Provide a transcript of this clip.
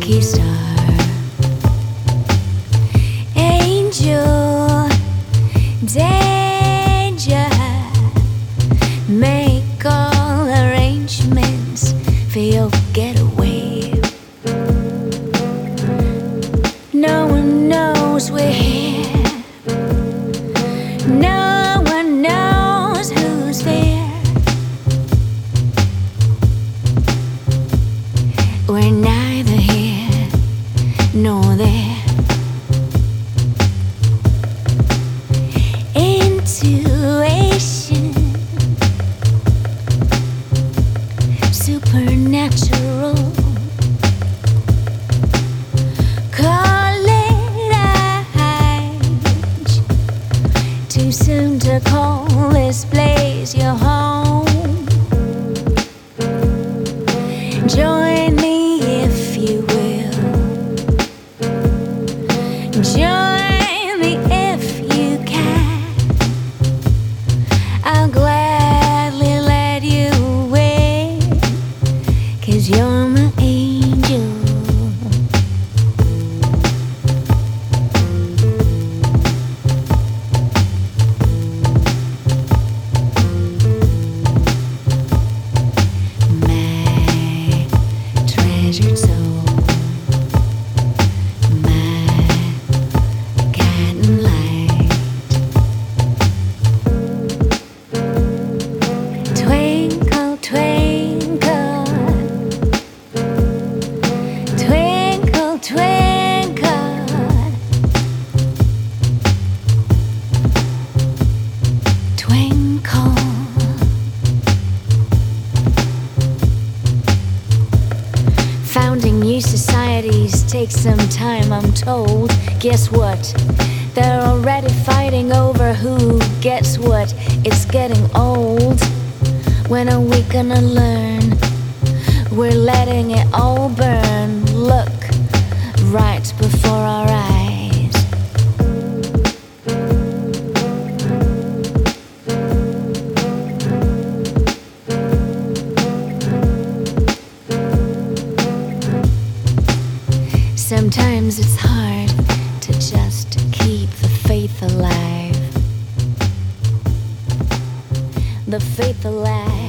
lucky star, angel, danger. Make all arrangements for your getaway. No one knows we're here. No one knows who's there. We're neither here nor there. Intuition, supernatural. Call it age. Too soon to call this place your home. Join me if you will. Join me if you can. I'll gladly let you away, 'cause you're my angel. My treasured soul, my guiding light. Twinkle, twinkle, twinkle, twinkle. Twinkle. Founding new societies takes some time, I'm told. Guess what? They're already fighting over who gets what. It's getting old. When are we gonna learn? We're letting it all burn. Look, right before our eyes. Sometimes it's hard to just keep the faith alive. The faith alive.